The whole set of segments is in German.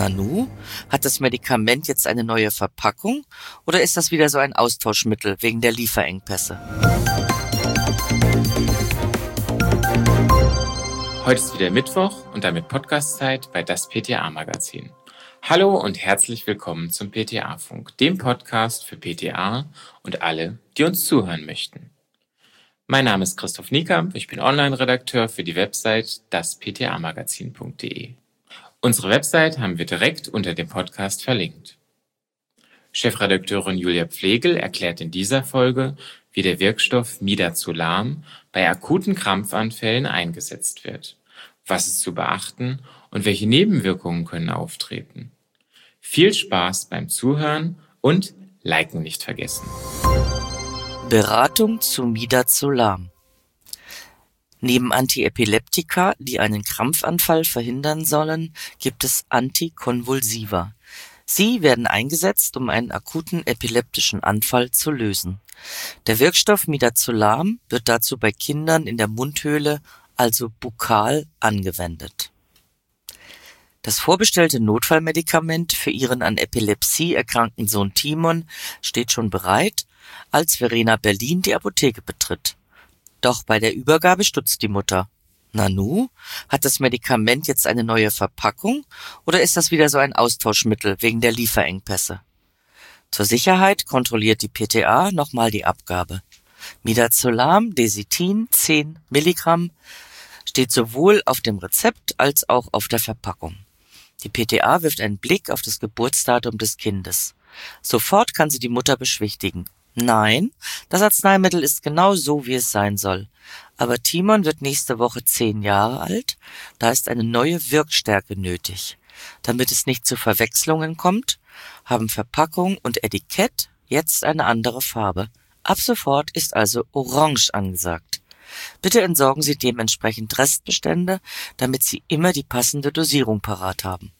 Nanu, hat das Medikament jetzt eine neue Verpackung oder ist das wieder so ein Austauschmittel wegen der Lieferengpässe? Heute ist wieder Mittwoch und damit Podcastzeit bei das PTA-Magazin. Hallo und herzlich willkommen zum PTA-Funk, dem Podcast für PTA und alle, die uns zuhören möchten. Mein Name ist Christoph Niekamp, ich bin Online-Redakteur für die Website dasptamagazin.de. Unsere Website haben wir direkt unter dem Podcast verlinkt. Chefredakteurin Julia Pflegel erklärt in dieser Folge, wie der Wirkstoff Midazolam bei akuten Krampfanfällen eingesetzt wird, was ist zu beachten und welche Nebenwirkungen können auftreten. Viel Spaß beim Zuhören und Liken nicht vergessen. Beratung zu Midazolam. Neben Antiepileptika, die einen Krampfanfall verhindern sollen, gibt es Antikonvulsiva. Sie werden eingesetzt, um einen akuten epileptischen Anfall zu lösen. Der Wirkstoff Midazolam wird dazu bei Kindern in der Mundhöhle, also bukal, angewendet. Das vorbestellte Notfallmedikament für ihren an Epilepsie erkrankten Sohn Timon steht schon bereit, als Verena Berlin die Apotheke betritt. Doch bei der Übergabe stutzt die Mutter. Nanu, hat das Medikament jetzt eine neue Verpackung oder ist das wieder so ein Austauschmittel wegen der Lieferengpässe? Zur Sicherheit kontrolliert die PTA nochmal die Abgabe. Midazolam Desitin 10 Milligramm steht sowohl auf dem Rezept als auch auf der Verpackung. Die PTA wirft einen Blick auf das Geburtsdatum des Kindes. Sofort kann sie die Mutter beschwichtigen. Nein, das Arzneimittel ist genau so, wie es sein soll. Aber Timon wird nächste Woche 10 Jahre alt, da ist eine neue Wirkstärke nötig. Damit es nicht zu Verwechslungen kommt, haben Verpackung und Etikett jetzt eine andere Farbe. Ab sofort ist also Orange angesagt. Bitte entsorgen Sie dementsprechend Restbestände, damit Sie immer die passende Dosierung parat haben.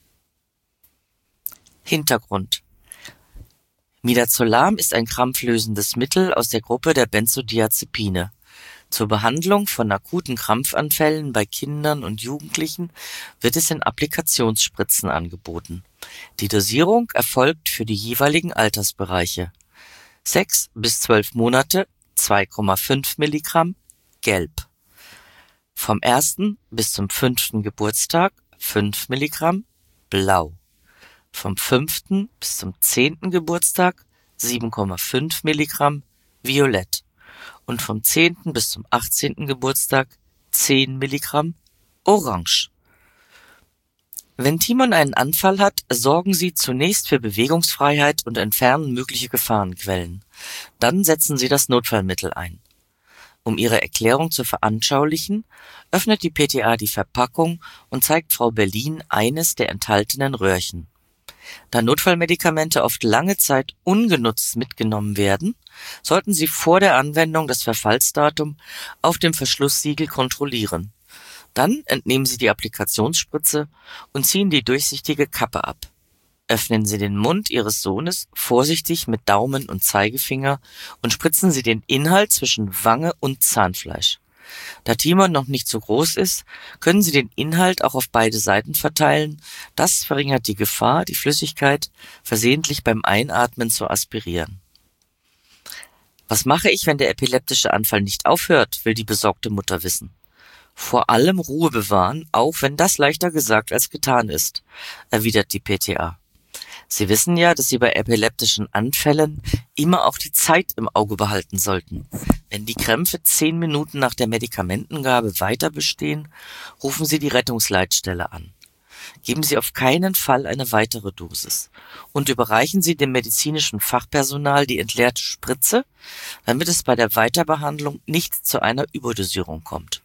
Hintergrund: Midazolam ist ein krampflösendes Mittel aus der Gruppe der Benzodiazepine. Zur Behandlung von akuten Krampfanfällen bei Kindern und Jugendlichen wird es in Applikationsspritzen angeboten. Die Dosierung erfolgt für die jeweiligen Altersbereiche. 6 bis 12 Monate 2,5 Milligramm gelb. Vom 1. bis zum 5. Geburtstag 5 Milligramm blau. Vom 5. bis zum 10. Geburtstag 7,5 Milligramm violett und vom 10. bis zum 18. Geburtstag 10 Milligramm orange. Wenn Timon einen Anfall hat, sorgen Sie zunächst für Bewegungsfreiheit und entfernen mögliche Gefahrenquellen. Dann setzen Sie das Notfallmittel ein. Um ihre Erklärung zu veranschaulichen, öffnet die PTA die Verpackung und zeigt Frau Berlin eines der enthaltenen Röhrchen. Da Notfallmedikamente oft lange Zeit ungenutzt mitgenommen werden, sollten Sie vor der Anwendung das Verfallsdatum auf dem Verschlusssiegel kontrollieren. Dann entnehmen Sie die Applikationsspritze und ziehen die durchsichtige Kappe ab. Öffnen Sie den Mund Ihres Sohnes vorsichtig mit Daumen und Zeigefinger und spritzen Sie den Inhalt zwischen Wange und Zahnfleisch. Da Timon noch nicht so groß ist, können Sie den Inhalt auch auf beide Seiten verteilen. Das verringert die Gefahr, die Flüssigkeit versehentlich beim Einatmen zu aspirieren. Was mache ich, wenn der epileptische Anfall nicht aufhört, will die besorgte Mutter wissen. Vor allem Ruhe bewahren, auch wenn das leichter gesagt als getan ist, erwidert die PTA. Sie wissen ja, dass Sie bei epileptischen Anfällen immer auch die Zeit im Auge behalten sollten. Wenn die Krämpfe 10 Minuten nach der Medikamentengabe weiter bestehen, rufen Sie die Rettungsleitstelle an. Geben Sie auf keinen Fall eine weitere Dosis und überreichen Sie dem medizinischen Fachpersonal die entleerte Spritze, damit es bei der Weiterbehandlung nicht zu einer Überdosierung kommt.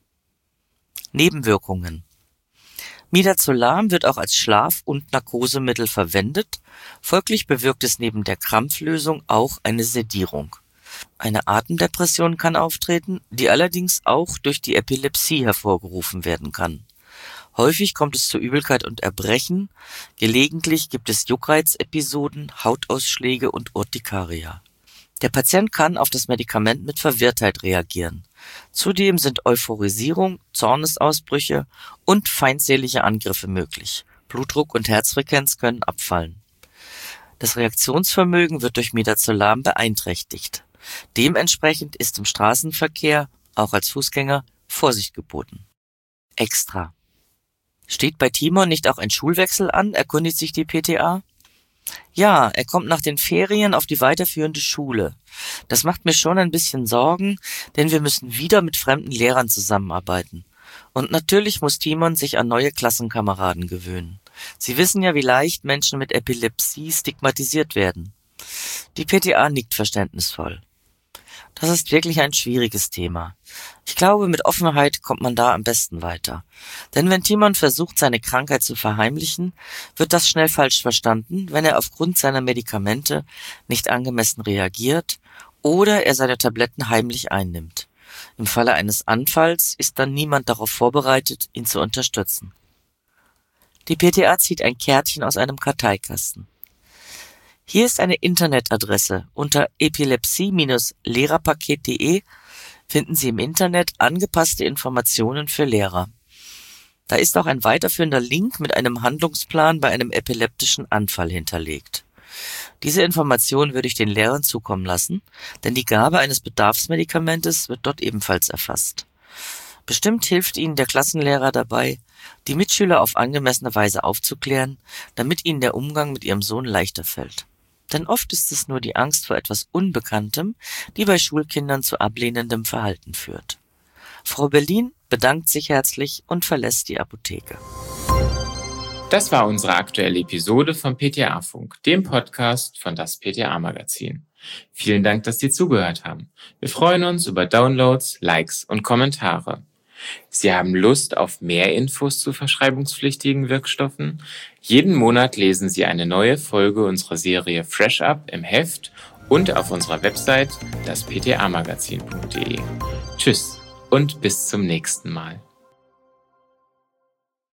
Nebenwirkungen: Midazolam wird auch als Schlaf- und Narkosemittel verwendet, folglich bewirkt es neben der Krampflösung auch eine Sedierung. Eine Atemdepression kann auftreten, die allerdings auch durch die Epilepsie hervorgerufen werden kann. Häufig kommt es zu Übelkeit und Erbrechen, gelegentlich gibt es Juckreiz-Episoden, Hautausschläge und Urtikaria. Der Patient kann auf das Medikament mit Verwirrtheit reagieren. Zudem sind Euphorisierung, Zornesausbrüche und feindselige Angriffe möglich. Blutdruck und Herzfrequenz können abfallen. Das Reaktionsvermögen wird durch Midazolam beeinträchtigt. Dementsprechend ist im Straßenverkehr, auch als Fußgänger, Vorsicht geboten. Extra. Steht bei Timon nicht auch ein Schulwechsel an, erkundigt sich die PTA? Ja, er kommt nach den Ferien auf die weiterführende Schule. Das macht mir schon ein bisschen Sorgen, denn wir müssen wieder mit fremden Lehrern zusammenarbeiten. Und natürlich muss Timon sich an neue Klassenkameraden gewöhnen. Sie wissen ja, wie leicht Menschen mit Epilepsie stigmatisiert werden. Die PTA nickt verständnisvoll. Das ist wirklich ein schwieriges Thema. Ich glaube, mit Offenheit kommt man da am besten weiter. Denn wenn Timon versucht, seine Krankheit zu verheimlichen, wird das schnell falsch verstanden, wenn er aufgrund seiner Medikamente nicht angemessen reagiert oder er seine Tabletten heimlich einnimmt. Im Falle eines Anfalls ist dann niemand darauf vorbereitet, ihn zu unterstützen. Die PTA zieht ein Kärtchen aus einem Karteikasten. Hier ist eine Internetadresse. Unter epilepsie-lehrerpaket.de finden Sie im Internet angepasste Informationen für Lehrer. Da ist auch ein weiterführender Link mit einem Handlungsplan bei einem epileptischen Anfall hinterlegt. Diese Information würde ich den Lehrern zukommen lassen, denn die Gabe eines Bedarfsmedikamentes wird dort ebenfalls erfasst. Bestimmt hilft Ihnen der Klassenlehrer dabei, die Mitschüler auf angemessene Weise aufzuklären, damit ihnen der Umgang mit ihrem Sohn leichter fällt. Denn oft ist es nur die Angst vor etwas Unbekanntem, die bei Schulkindern zu ablehnendem Verhalten führt. Frau Berlin bedankt sich herzlich und verlässt die Apotheke. Das war unsere aktuelle Episode vom PTA-Funk, dem Podcast von das PTA-Magazin. Vielen Dank, dass Sie zugehört haben. Wir freuen uns über Downloads, Likes und Kommentare. Sie haben Lust auf mehr Infos zu verschreibungspflichtigen Wirkstoffen? Jeden Monat lesen Sie eine neue Folge unserer Serie Fresh Up im Heft und auf unserer Website dasptamagazin.de. Tschüss und bis zum nächsten Mal.